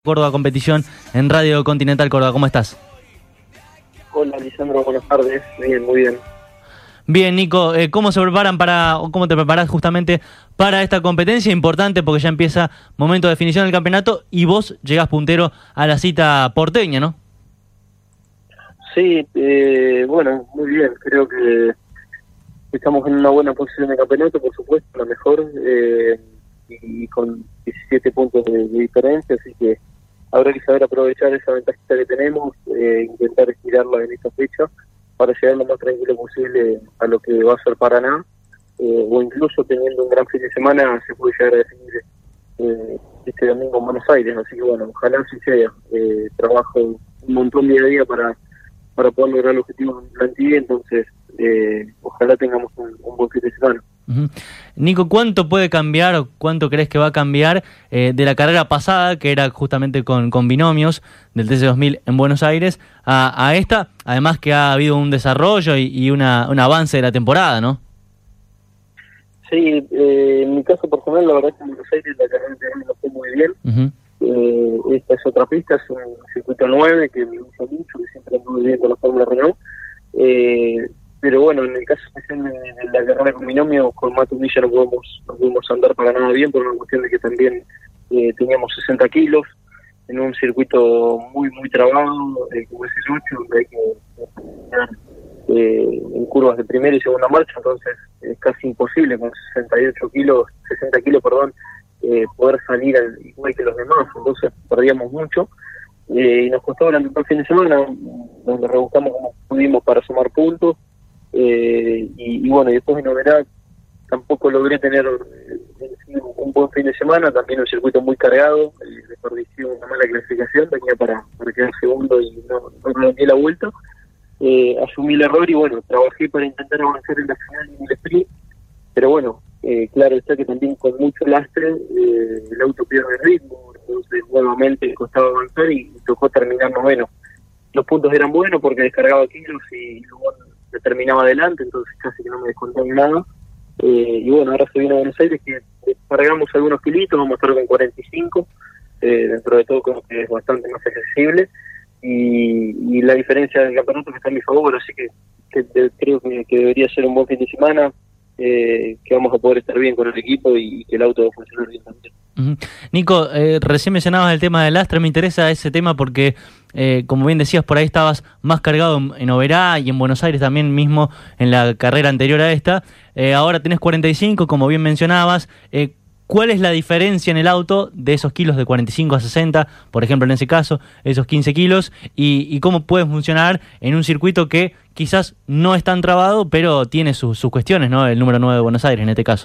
Córdoba Competición en Radio Continental Córdoba. ¿Cómo estás? Hola, Lisandro, buenas tardes. Bien, muy bien. Bien, Nico, ¿cómo se preparan cómo te preparás justamente para esta competencia importante? Porque ya empieza momento de definición del campeonato y vos llegás puntero a la cita porteña, ¿no? Sí, bueno, muy bien. Creo que estamos en una buena posición de campeonato, por supuesto, la mejor, y con 17 puntos de diferencia, así que habrá que saber aprovechar esa ventajita que tenemos, intentar estirarla en esta fecha para llegar lo más tranquilo posible a lo que va a ser Paraná, o incluso teniendo un gran fin de semana se puede llegar a definir este domingo en Buenos Aires, así que bueno, ojalá así sea. Trabajo un montón día a día para poder lograr el objetivo en plantilla, entonces ojalá tengamos un buen fin de semana. Uh-huh. Nico, ¿cuánto puede cambiar o cuánto crees que va a cambiar de la carrera pasada, que era justamente con binomios del TC2000 en Buenos Aires, a esta? Además que ha habido un desarrollo y un avance de la temporada, ¿no? Sí, en mi caso personal, la verdad es que en Buenos Aires la carrera de no fue muy bien. Uh-huh. Esta es otra pista, es un circuito 9 que me gusta mucho, que siempre anduve bien con la Fórmula Renault. Pero bueno, en el caso especial de la carrera con binomio, con Matt Villa no pudimos andar para nada bien por una cuestión de que también teníamos 60 kilos en un circuito muy trabado, como es el 8, donde hay que en curvas de primera y segunda marcha, entonces es casi imposible con 60 kilos, poder salir igual que los demás, entonces perdíamos mucho. Y nos costó durante todo el fin de semana, donde rebuscamos como pudimos para sumar puntos. Y bueno, y después en Oberá tampoco logré tener un buen fin de semana, también un circuito muy cargado, desperdició una mala clasificación, tenía para quedar segundo y no di la vuelta. Asumí el error y bueno, trabajé para intentar avanzar en la final y en el sprint, pero bueno, claro está que también con mucho lastre el auto pierde ritmo, entonces nuevamente costaba avanzar y tocó terminar noveno. Los puntos eran buenos porque descargaba kilos y luego terminaba adelante, entonces casi que no me descontaron nada. Y bueno, ahora se viene a Buenos Aires, que cargamos algunos kilitos, vamos a estar con 45, dentro de todo creo que es bastante más accesible, y la diferencia del campeonato que está en mi favor, así que creo que debería ser un buen fin de semana, que vamos a poder estar bien con el equipo y que el auto va a funcionar bien también. Uh-huh. Nico, recién mencionabas el tema del lastre, me interesa ese tema porque, como bien decías, por ahí estabas más cargado en Oberá y en Buenos Aires también mismo en la carrera anterior a esta. Ahora tenés 45, como bien mencionabas. ¿Cuál es la diferencia en el auto de esos kilos de 45 a 60, por ejemplo en ese caso, esos 15 kilos, y cómo puede funcionar en un circuito que quizás no es tan trabado, pero tiene sus cuestiones, ¿no? El número 9 de Buenos Aires en este caso.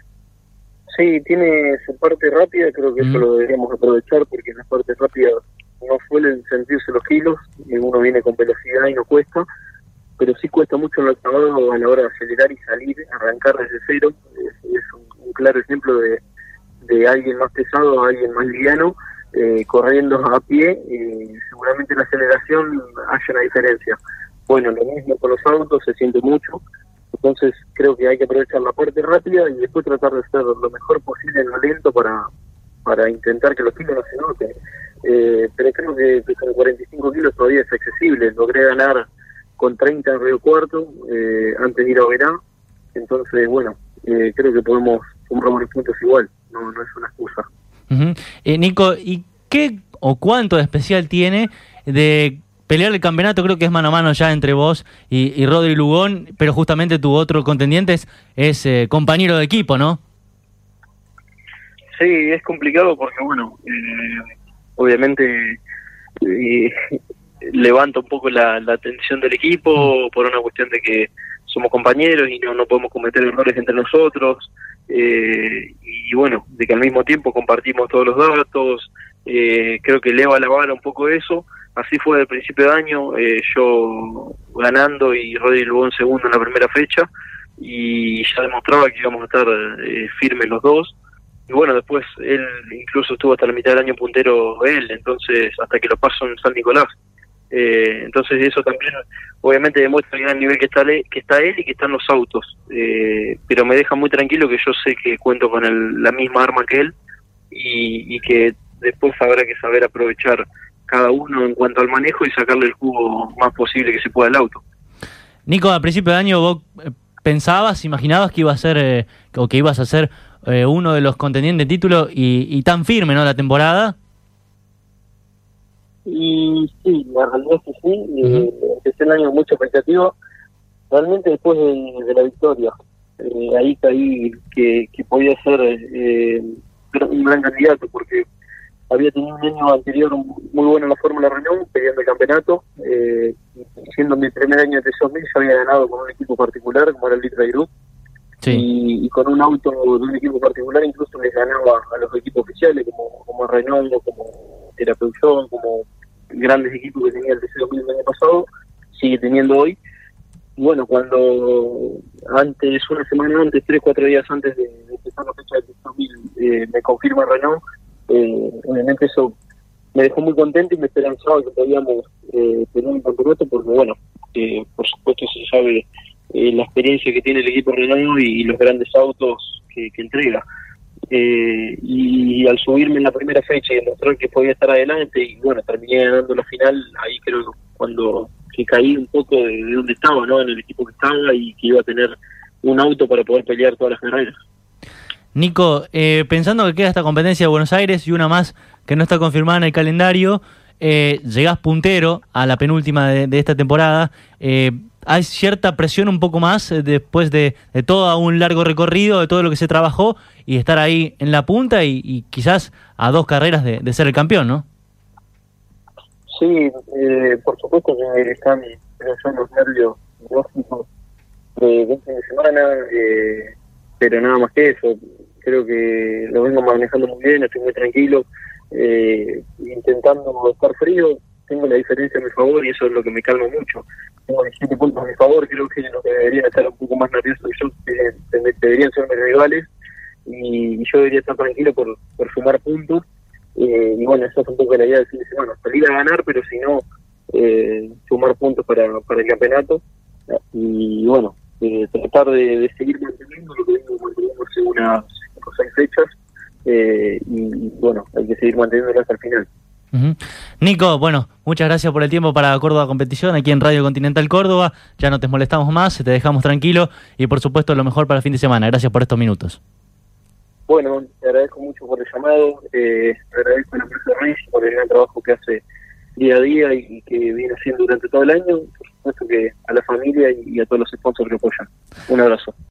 Sí, tiene su parte rápida, creo que eso lo deberíamos aprovechar porque en la parte rápida no suelen sentirse los kilos, uno viene con velocidad y no cuesta, pero sí cuesta mucho en lo trabado a la hora de acelerar y salir, arrancar desde cero. Es un claro ejemplo de alguien más pesado a alguien más liviano, corriendo a pie, seguramente la aceleración haya una diferencia. Bueno, lo mismo con los autos, se siente mucho. Entonces creo que hay que aprovechar la parte rápida y después tratar de hacer lo mejor posible en lo lento para intentar que los kilos no se noten. Pero creo que con 45 kilos todavía es accesible. Logré ganar con 30 en Río Cuarto antes de ir a Oberá. Entonces, bueno, creo que podemos sumar buenos puntos igual. No es una excusa. Uh-huh. Nico, ¿y qué o cuánto de especial tiene de pelear el campeonato? Creo que es mano a mano ya entre vos y Rodri Lugón, pero justamente tu otro contendiente es compañero de equipo, ¿no? Sí, es complicado porque, bueno, obviamente levanta un poco la tensión del equipo por una cuestión de que somos compañeros y no podemos cometer errores entre nosotros, y bueno, de que al mismo tiempo compartimos todos los datos. Creo que eleva la vara un poco eso. Así fue al principio de año, yo ganando y Rodri Lugón segundo en la primera fecha, y ya demostraba que íbamos a estar firmes los dos. Y bueno, después él incluso estuvo hasta la mitad del año puntero él, entonces hasta que lo pasó en San Nicolás. Entonces eso también obviamente demuestra el gran nivel que está él y que están los autos, pero me deja muy tranquilo que yo sé que cuento con la misma arma que él y que después habrá que saber aprovechar cada uno en cuanto al manejo y sacarle el jugo más posible que se pueda al auto. Nico, a principio de año vos imaginabas que iba a ser o que ibas a ser uno de los contendientes de título y tan firme, ¿no?, la temporada. Y sí, la realidad es que sí, empecé el año con mucha expectativa, realmente después de la victoria, ahí caí que podía ser un gran candidato, porque había tenido un año anterior muy bueno en la Fórmula Renault, peleando el campeonato, siendo mi primer año de 2000 yo había ganado con un equipo particular, como era el Litra Group, sí. y con un auto de un equipo particular incluso les ganaba a los equipos oficiales, como Renault, como era Peugeot, como grandes equipos que tenía el TC2000 el año pasado, sigue teniendo hoy. Y bueno, cuando una semana antes, 3-4 días antes de empezar la fecha del TC2000, me confirma Renault, obviamente eso me dejó muy contento y me esperanzaba que podíamos tener un campeonato, porque bueno, por supuesto se sabe la experiencia que tiene el equipo Renault y los grandes autos que entrega. Y al subirme en la primera fecha y demostrar que podía estar adelante, y bueno, terminé ganando la final, ahí creo que cuando que caí un poco de donde estaba, ¿no?, en el equipo que estaba, y que iba a tener un auto para poder pelear todas las carreras. Nico, pensando que queda esta competencia de Buenos Aires y una más que no está confirmada en el calendario, llegás puntero a la penúltima de esta temporada. Hay cierta presión un poco más después de todo un largo recorrido, de todo lo que se trabajó, y estar ahí en la punta y quizás a 2 carreras de ser el campeón, ¿no? Sí, por supuesto que están los nervios lógicos de fin de semana, pero nada más que eso. Creo que lo vengo manejando muy bien, estoy muy tranquilo, intentando estar frío. Tengo la diferencia a mi favor y eso es lo que me calma mucho. Tengo 17 puntos a mi favor, creo que los que deberían estar un poco más nerviosos que yo deberían ser mis rivales, y yo debería estar tranquilo por sumar puntos. Y bueno, esa es un poco la idea del fin de semana, salir a ganar, pero si no, sumar puntos para el campeonato, y bueno, tratar de seguir manteniendo lo que vengo manteniendo hace unas 5 o 6 fechas, y bueno, hay que seguir manteniéndolo hasta el final. Nico, bueno, muchas gracias por el tiempo para Córdoba Competición aquí en Radio Continental Córdoba. Ya no te molestamos más, te dejamos tranquilo y por supuesto lo mejor para el fin de semana. Gracias por estos minutos. Bueno, te agradezco mucho por el llamado, te agradezco a la empresa Racing por el gran trabajo que hace día a día y que viene haciendo durante todo el año. Por supuesto que a la familia y a todos los sponsors que apoyan. Un abrazo.